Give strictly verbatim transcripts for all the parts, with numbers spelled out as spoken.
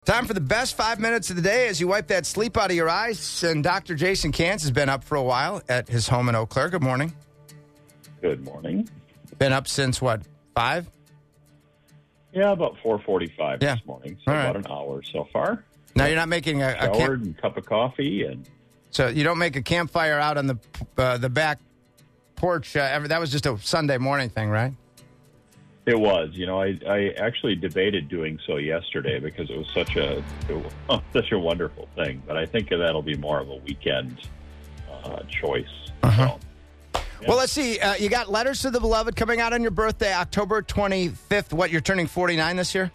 Time for the best five minutes of the day as you wipe that sleep out of your eyes. And Doctor Jason Kantz has been up for a while at his home in Eau Claire. Good morning. Good morning. Been up since, what, five? Yeah, about four forty-five Yeah. this morning. So All right. about an hour so far. Now you're not making a, a Showered camp, and cup of coffee. and so you don't make a campfire out on the uh, the back porch. Uh, ever, that was just a Sunday morning thing, right? It was. You know, I, I actually debated doing so yesterday because it was such a it was such a wonderful thing. But I think that'll be more of a weekend uh, choice. Uh-huh. So, Well, let's see. Uh, you got Letters to the Beloved coming out on your birthday, October twenty-fifth. What, you're turning forty-nine this year?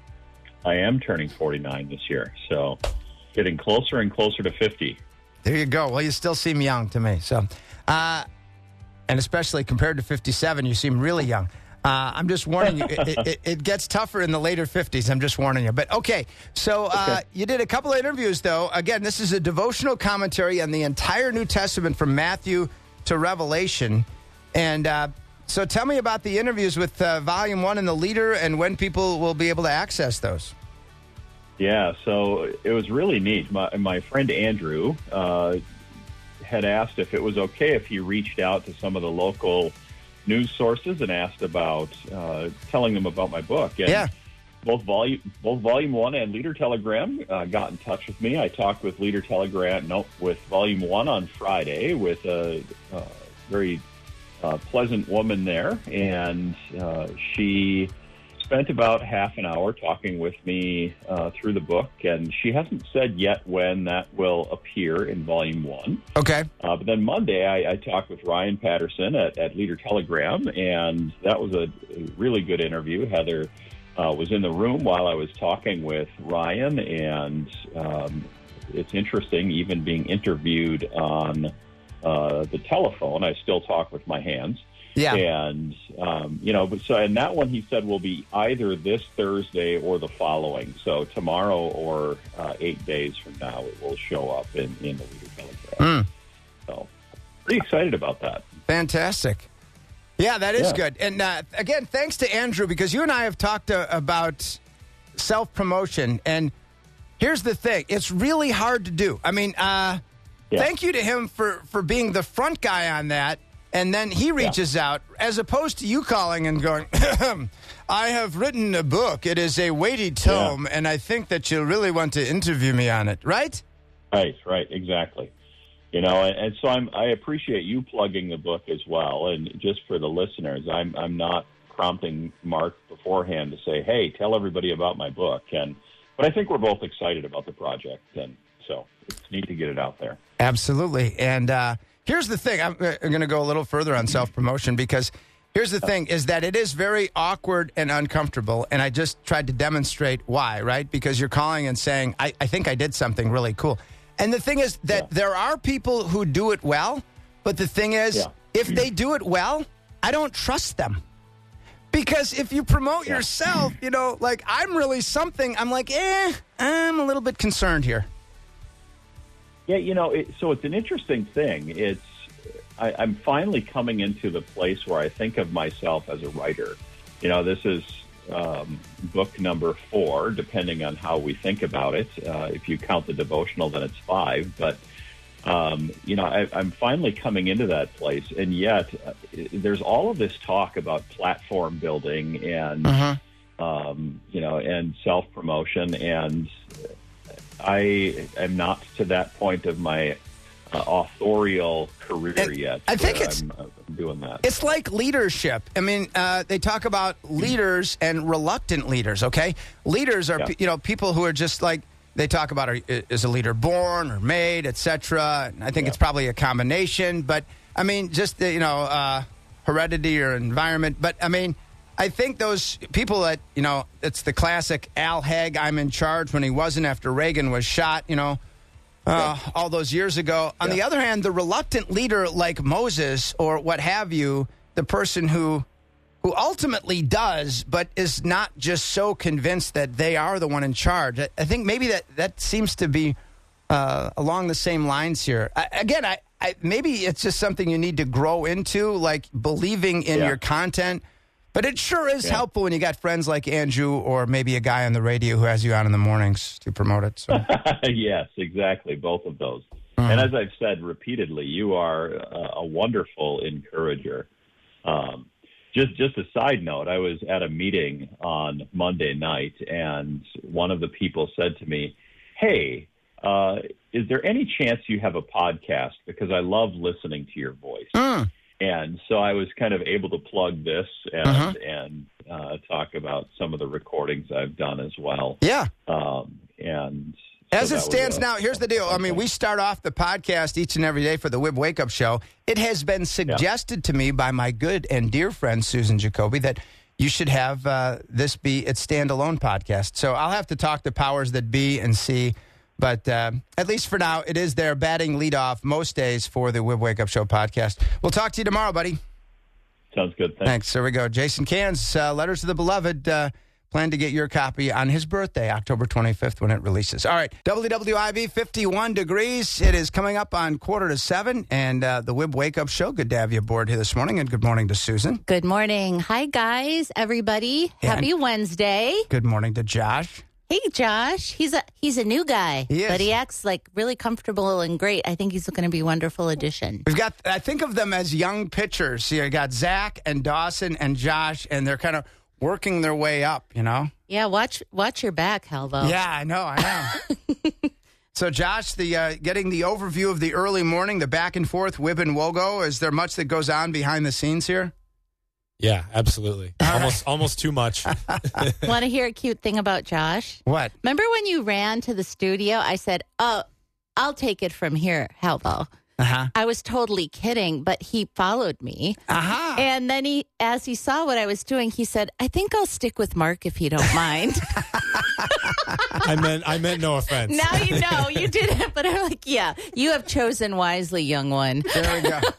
I am turning forty-nine this year. So getting closer and closer to fifty. There you go. Well, you still seem young to me. So, uh, and especially compared to fifty-seven, you seem really young. Uh, I'm just warning you, it, it, it gets tougher in the later fifties. I'm just warning you. But okay, so uh, Okay. you did a couple of interviews, though. Again, this is a devotional commentary on the entire New Testament from Matthew to Revelation. And uh, so tell me about the interviews with uh, Volume one and the Leader and when people will be able to access those. Yeah, so it was really neat. My, my friend Andrew uh, had asked if it was okay if he reached out to some of the local news sources and asked about uh, telling them about my book. And Yeah. both volume both volume one and Leader Telegram uh, got in touch with me. I talked with Leader Telegram, no, with volume one on Friday with a, a very uh, pleasant woman there, and uh, she spent about half an hour talking with me uh, through the book, and she hasn't said yet when that will appear in volume one. Okay. Uh, but then Monday, I, I talked with Ryan Patterson at, at Leader Telegram, and that was a, a really good interview. Heather uh, was in the room while I was talking with Ryan, and um, it's interesting, even being interviewed on uh, the telephone, I still talk with my hands. Yeah. And, um, you know, but so, and that one he said will be either this Thursday or the following. So tomorrow or uh, eight days from now, it will show up in, in the Leader Telegram. Mm. So pretty excited about that. Fantastic. Yeah, that is Yeah. good. And uh, again, thanks to Andrew, because you and I have talked uh, about self-promotion. And here's the thing. It's really hard to do. I mean, uh, Yeah. thank you to him for, for being the front guy on that. And then he reaches out, as opposed to you calling and going, I have written a book. It is a weighty tome, Yeah. and I think that you'll really want to interview me on it, right? Right, right, exactly. You know, and, and so I'm, I appreciate you plugging the book as well. And just for the listeners, I'm I'm not prompting Mark beforehand to say, hey, tell everybody about my book. And but I think we're both excited about the project, and so it's neat to get it out there. Absolutely. And uh, here's the thing. I'm, I'm going to go a little further on self-promotion because here's the thing is that it is very awkward and uncomfortable. And I just tried to demonstrate why, right? Because you're calling and saying, I, I think I did something really cool. And the thing is that Yeah. there are people who do it well. But the thing is, Yeah. if they do it well, I don't trust them. Because if you promote Yeah. yourself, you know, like I'm really something, I'm like, eh, I'm a little bit concerned here. Yeah, you know, it, so it's an interesting thing. It's I, I'm finally coming into the place where I think of myself as a writer. You know, this is um, book number four, depending on how we think about it. Uh, if you count the devotional, then it's five. But, um, you know, I, I'm finally coming into that place. And yet uh, there's all of this talk about platform building and, Uh-huh. um, you know, and self-promotion. And I am not to that point of my uh, authorial career And yet. I think where it's- I'm, uh, doing that. It's like leadership. I mean, uh, they talk about leaders and reluctant leaders, okay? Leaders are, Yeah. you know, people who are just like, they talk about, are, is a leader born or made, et cetera. I think Yeah. it's probably a combination. But, I mean, just, the, you know, uh, heredity or environment. But, I mean, I think those people that, you know, it's the classic Al Haig, I'm in charge, when he wasn't after Reagan was shot, you know, uh, all those years ago. On Yeah. the other hand, the reluctant leader like Moses or what have you, the person who who ultimately does, but is not just so convinced that they are the one in charge. I, I think maybe that, that seems to be uh, along the same lines here. I, again, I, I maybe it's just something you need to grow into, like believing in Yeah. your content. But it sure is Yeah. helpful when you got friends like Andrew or maybe a guy on the radio who has you on in the mornings to promote it. So. Yes, exactly. Both of those. Uh-huh. And as I've said repeatedly, you are a, a wonderful encourager. Um, just, just a side note, I was at a meeting on Monday night, and one of the people said to me, hey, uh, is there any chance you have a podcast? Because I love listening to your voice. Mm. And so I was kind of able to plug this and, Uh-huh. and uh, talk about some of the recordings I've done as well. Yeah. Um, and so As it that was stands a- now, here's the deal. I mean, we start off the podcast each and every day for the Wib Wake Up Show. It has been suggested to me by my good and dear friend Susan Jacoby that you should have uh, this be its standalone podcast. So I'll have to talk to powers that be and see. But uh, at least for now, it is their batting leadoff most days for the Wib Wake Up Show podcast. We'll talk to you tomorrow, buddy. Sounds good. Thanks. Thanks. There we go. Jason Cans, uh, Letters to the Beloved. Uh, plan to get your copy on his birthday, October twenty-fifth, when it releases. All right. W W I B, fifty-one degrees. It is coming up on quarter to seven. And uh, the Wib Wake Up Show. Good to have you aboard here this morning. And good morning to Susan. Good morning. Hi, guys, everybody. Yeah. Happy Wednesday. Good morning to Josh. Hey, Josh. He's a he's a new guy, He is. but he acts like really comfortable and great. I think he's going to be a wonderful addition. We've got, I think of them as young pitchers. You got Zach and Dawson and Josh, and they're kind of working their way up, you know? Yeah, watch watch your back, Halvo. Yeah, I know, I know. So, Josh, the uh, getting the overview of the early morning, the back and forth, Wib and Wogo, is there much that goes on behind the scenes here? Yeah, absolutely. Almost almost too much. Want to hear a cute thing about Josh? What? Remember when you ran to the studio? I said, "Oh, I'll take it from here, Halvo." Uh-huh. I was totally kidding, but he followed me. Uh-huh. And then he, as he saw what I was doing, he said, "I think I'll stick with Mark if you don't mind." I meant I meant no offense. Now you know you didn't, but I'm like, yeah, you have chosen wisely, young one. There we go.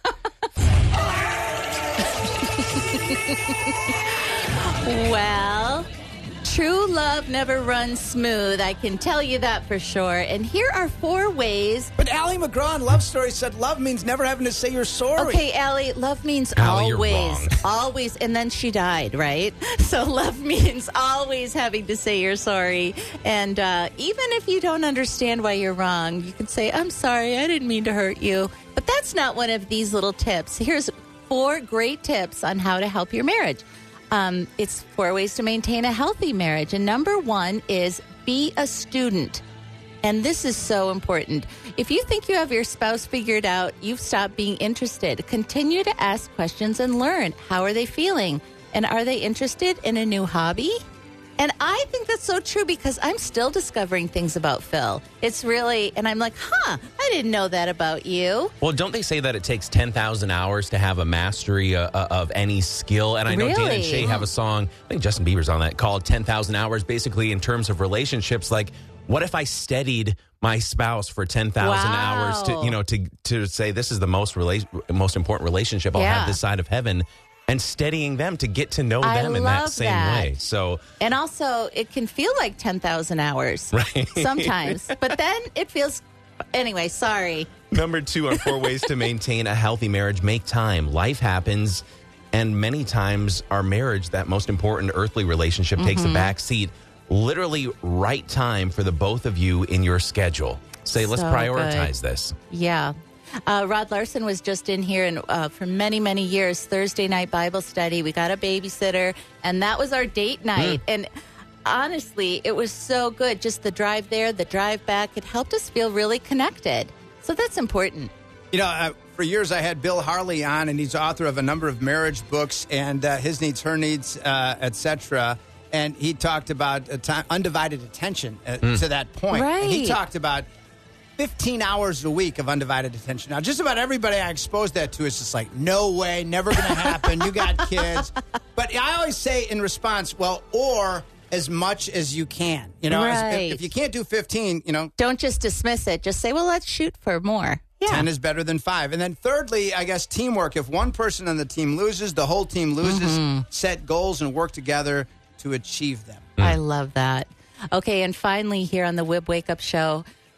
Well, true love never runs smooth. I can tell you that for sure. And here are four ways. But Allie McGraw in Love Story said love means never having to say you're sorry. Okay, Allie, love means Allie, you're always, wrong. always, and then she died, right? So love means always having to say you're sorry. And uh, even if you don't understand why you're wrong, you can say, "I'm sorry, I didn't mean to hurt you." But that's not one of these little tips. Here's four great tips on how to help your marriage. Um, it's four ways to maintain a healthy marriage. And number one is be a student. And this is so important. If you think you have your spouse figured out, you've stopped being interested. Continue to ask questions and learn. How are they feeling? And are they interested in a new hobby? And I think that's so true because I'm still discovering things about Phil. It's really, and I'm like, huh, I didn't know that about you. Well, don't they say that it takes ten thousand hours to have a mastery uh, uh, of any skill? And I know Dan Really? and Shay have a song, I think Justin Bieber's on that, called ten thousand hours, basically in terms of relationships. Like, what if I steadied my spouse for ten thousand Wow. hours to, you know, to to say this is the most rela- most important relationship I'll Yeah. have this side of heaven, and steadying them to get to know I them in that love same that. way. So, And also, it can feel like ten thousand hours right. sometimes, but then it feels, anyway, sorry. Number two are four ways to maintain a healthy marriage. Make time. Life happens, and many times our marriage, that most important earthly relationship, takes Mm-hmm. a back seat. Literally, right time for the both of you in your schedule. Say, let's So prioritize this. Yeah. Uh, Rod Larson was just in here, and uh, for many, many years, Thursday night Bible study. We got a babysitter, and that was our date night. And honestly, it was so good. Just the drive there, the drive back. It helped us feel really connected. So that's important. You know, uh, for years I had Bill Harley on, and he's author of a number of marriage books, and uh, His Needs, Her Needs, uh, et cetera. And he talked about uh, time, undivided attention uh, to that point. Right. And he talked about fifteen hours a week of undivided attention. Now, just about everybody I exposed that to is just like, no way, never going to happen. You got kids. But I always say in response, well, or as much as you can. You know, as- Right. if, if you can't do fifteen, you know, Don't just dismiss it. Just say, well, let's shoot for more. Yeah. ten is better than five. And then thirdly, I guess teamwork. If one person on the team loses, the whole team loses. Mm-hmm. Set goals and work together to achieve them. I love that. Okay, and finally here on the Wib Wake Up Show,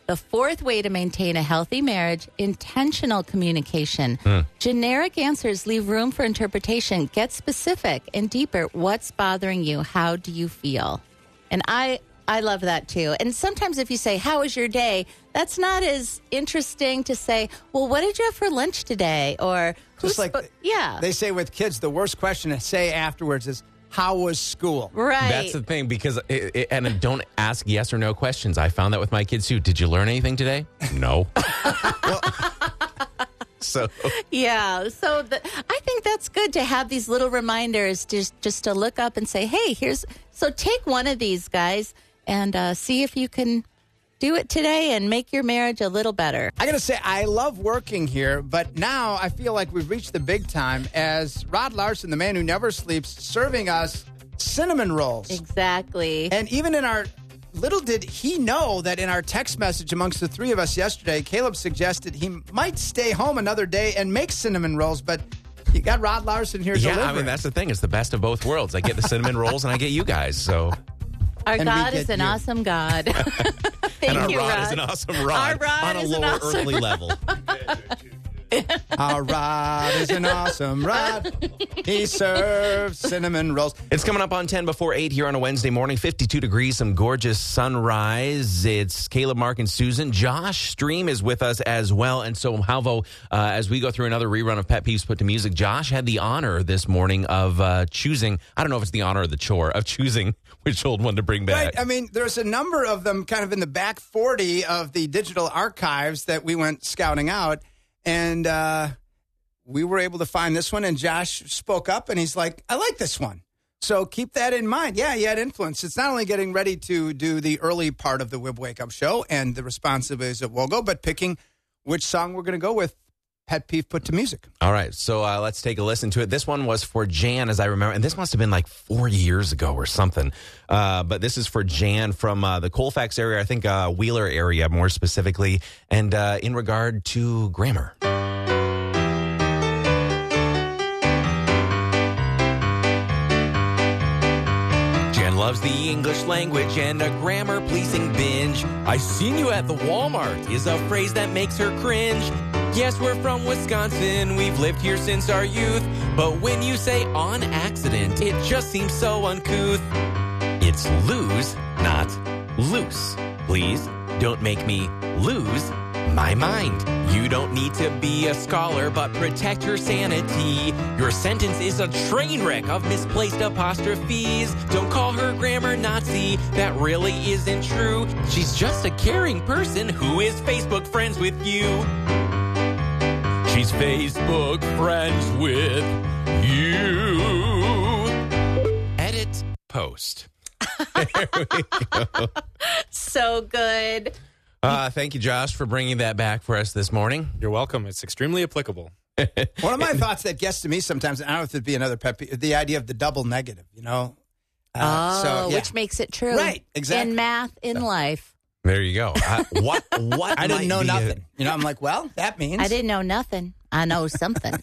The fourth way to maintain a healthy marriage, intentional communication. Hmm. Generic answers leave room for interpretation. Get specific and deeper. What's bothering you? How do you feel? And I, I love that too. And sometimes if you say, how was your day? That's not as interesting to say, well, what did you have for lunch today? Or who's Just like, spo- yeah. they say with kids, the worst question to say afterwards is, how was school? Right. That's the thing, because it, it, and don't ask yes or no questions. I found that with my kids too. Did you learn anything today? No. well, so Yeah, so the, I think that's good to have these little reminders, just just to look up and say, "Hey, here's." So take one of these guys and uh, see if you can do it today and make your marriage a little better. I got to say, I love working here, but now I feel like we've reached the big time as Rod Larson, the man who never sleeps, serving us cinnamon rolls. Exactly. And even in our, little did he know that in our text message amongst the three of us yesterday, Caleb suggested he might stay home another day and make cinnamon rolls, but you got Rod Larson here yeah, delivering. I mean that's the thing. It's the best of both worlds. I get the cinnamon rolls and I get you guys. So Our And we God get is an you. awesome God. Thank and our you, rod, Rod. is an awesome rod Our rod on a is an lower awesome earthly level. Our Rod is an awesome Rod. He serves cinnamon rolls. It's coming up on ten before eight here on a Wednesday morning. fifty-two degrees, some gorgeous sunrise. It's Caleb, Mark, and Susan. Josh Stream is with us as well. And so, Halvo, uh, as we go through another rerun of Pet Peeves Put to Music, Josh had the honor this morning of uh, choosing, I don't know if it's the honor or the chore, of choosing which old one to bring back. Right. I mean, there's a number of them kind of in the back forty of the digital archives that we went scouting out. And uh, we were able to find this one. And Josh spoke up and he's like, I like this one. So keep that in mind. Yeah, he had influence. It's not only getting ready to do the early part of the Wib Wake Up Show and the responsibilities of Wogo, but picking which song we're going to go with. Pet Peeve Put to Music. All right, so uh, let's take a listen to it. This one was for Jan, as I remember, and this must have been like four years ago or something. Uh, but this is for Jan from uh, the Colfax area, I think uh, Wheeler area more specifically, and uh, in regard to grammar. Jan loves the English language and a grammar-pleasing binge. I seen you at the Walmart is a phrase that makes her cringe. Yes, we're from Wisconsin, we've lived here since our youth, but when you say on accident, it just seems so uncouth. It's lose, not loose. Please don't make me lose my mind. You don't need to be a scholar, but protect your sanity. Your sentence is a train wreck of misplaced apostrophes. Don't call her grammar Nazi, that really isn't true. She's just a caring person who is Facebook friends with you. She's Facebook friends with you. Edit post. There we go. So good. Uh, thank you, Josh, for bringing that back for us this morning. You're welcome. It's extremely applicable. One of my thoughts that gets to me sometimes, and I don't know if it'd be another pet peeve, the idea of the double negative, you know? Uh, oh, so, yeah. which makes it true. Right, exactly. In math, in life. There you go. Uh, what? What? I didn't might know be a- nothing. You know, I'm like, well, that means. I didn't know nothing. I know something.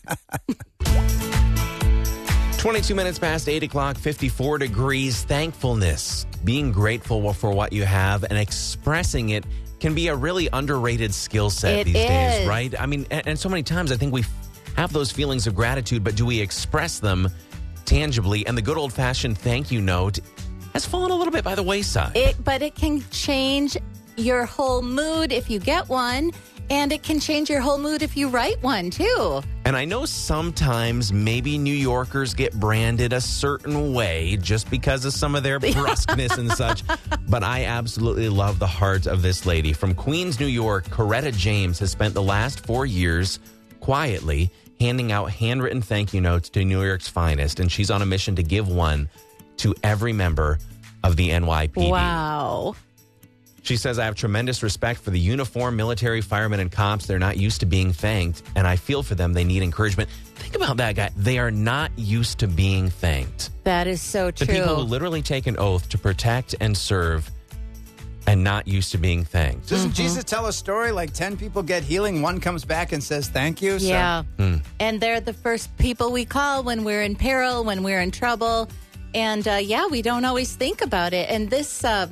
twenty-two minutes past eight o'clock, fifty-four degrees. Thankfulness, being grateful for what you have and expressing it can be a really underrated skill set It these days, is. right? I mean, and, and so many times I think we have those feelings of gratitude, but do we express them tangibly? And the good old-fashioned thank you note has fallen a little bit by the wayside. It, but it can change your whole mood if you get one, and it can change your whole mood if you write one, too. And I know sometimes maybe New Yorkers get branded a certain way just because of some of their brusqueness and such. But I absolutely love the heart of this lady. From Queens, New York, Coretta James has spent the last four years quietly handing out handwritten thank you notes to New York's finest. And she's on a mission to give one to every member of the N Y P D. Wow. She says, I have tremendous respect for the uniformed military, firemen, and cops. They're not used to being thanked, and I feel for them. They need encouragement. Think about that, guy. They are not used to being thanked. That is so The true. people who literally take an oath to protect and serve and not used to being thanked. Doesn't Jesus tell a story like ten people get healing, one comes back and says thank you? So- Yeah. Hmm. And they're the first people we call when we're in peril, when we're in trouble. And uh, yeah, we don't always think about it. And this uh,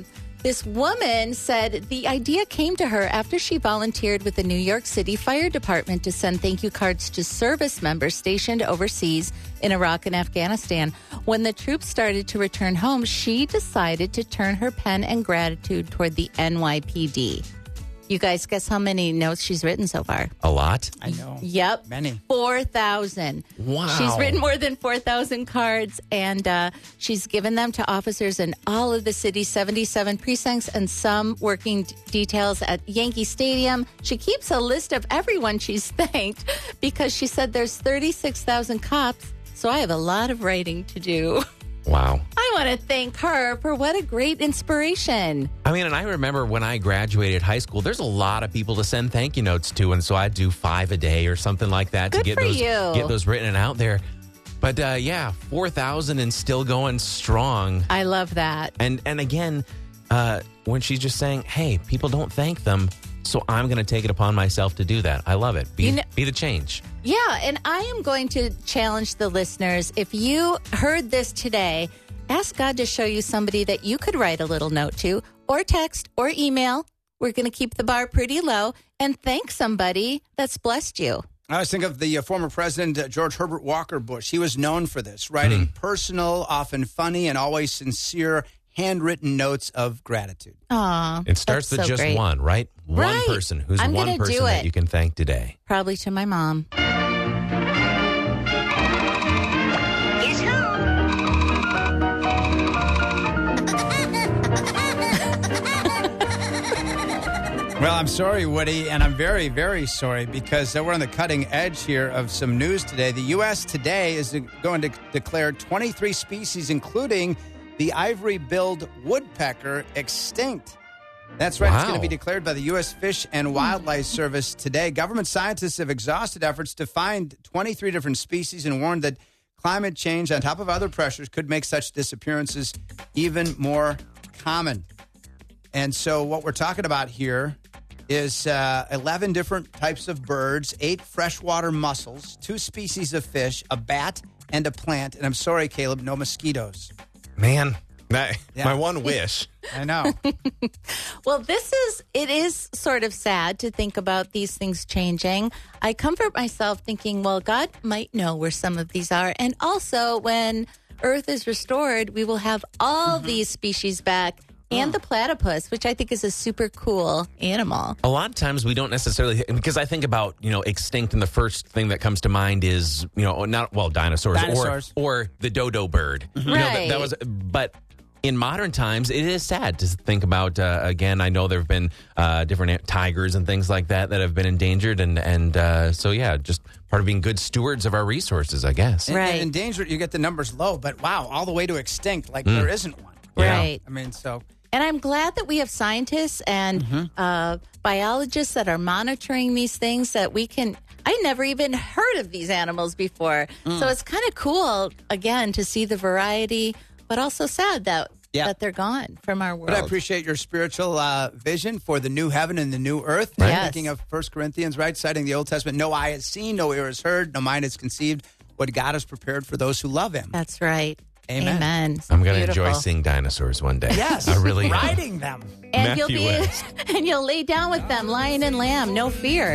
This woman said the idea came to her after she volunteered with the New York City Fire Department to send thank you cards to service members stationed overseas in Iraq and Afghanistan. When the troops started to return home, she decided to turn her pen and gratitude toward the N Y P D. You guys guess how many notes she's written so far? A lot? I know. Yep. Many. four thousand. Wow. She's written more than four thousand cards, and uh, she's given them to officers in all of the city's seventy-seven precincts and some working d- details at Yankee Stadium. She keeps a list of everyone she's thanked because she said there's thirty-six thousand cops, so I have a lot of writing to do. Wow. I want to thank her for what a great inspiration. I mean, and I remember when I graduated high school, there's a lot of people to send thank you notes to, and so I'd do five a day or something like that Good to get for those you. get those written and out there. But uh, yeah, four thousand and still going strong. I love that. And and again, uh, when she's just saying, "Hey, people don't thank them, so I'm going to take it upon myself to do that." I love it. Be You know- be the change. Yeah, and I am going to challenge the listeners. If you heard this today, ask God to show you somebody that you could write a little note to, or text, or email. We're going to keep the bar pretty low and thank somebody that's blessed you. I always think of the uh, former president, uh, George Herbert Walker Bush. He was known for this, writing personal, often funny, and always sincere handwritten notes of gratitude. Aw, It starts that's with so just great. one, right? One Right. person. Who's I'm one gonna do person that it. you can thank today? Probably to my mom. Guess who? Well, I'm sorry, Woody, and I'm very, very sorry because uh, we're on the cutting edge here of some news today. The U S today is going to declare twenty-three species, including the ivory-billed woodpecker, extinct. That's right. It's Wow. going to be declared by the U S Fish and Wildlife Service today. Government scientists have exhausted efforts to find twenty-three different species and warned that climate change, on top of other pressures, could make such disappearances even more common. And so what we're talking about here is uh, eleven different types of birds, eight freshwater mussels, two species of fish, a bat, and a plant. And I'm sorry, Caleb, no mosquitoes. Man, that, Yeah. my one wish. I know. Well, this is, it is sort of sad to think about these things changing. I comfort myself thinking, well, God might know where some of these are. And also, when Earth is restored, we will have all these species back and the platypus, which I think is a super cool animal. A lot of times we don't necessarily, because I think about, you know, extinct, and the first thing that comes to mind is, you know, not, well, dinosaurs, Dinosaurs. or or the dodo bird. You know, that, Right. that was, but in modern times, it is sad to think about, uh, again, I know there have been uh, different tigers and things like that that have been endangered. And, and uh, so, yeah, just part of being good stewards of our resources, I guess. And- Right. And endangered, you get the numbers low, but wow, all the way to extinct, like there isn't one. Yeah. Right. I mean, so And I'm glad that we have scientists and uh, biologists that are monitoring these things that we can. I never even heard of these animals before. So it's kind of cool, again, to see the variety, but also sad that, Yeah. that they're gone from our world. but I appreciate your spiritual uh, vision for the new heaven and the new earth. Right. Yes. Thinking of First Corinthians, right? Citing the Old Testament, no eye has seen, no ear has heard, no mind has conceived what God has prepared for those who love him. That's right. Amen. Amen. I'm going to Beautiful. enjoy seeing dinosaurs one day. Yes. I really am. Riding them. And you'll Matthew be West. and you'll lay down with them, lion and lamb, no fear.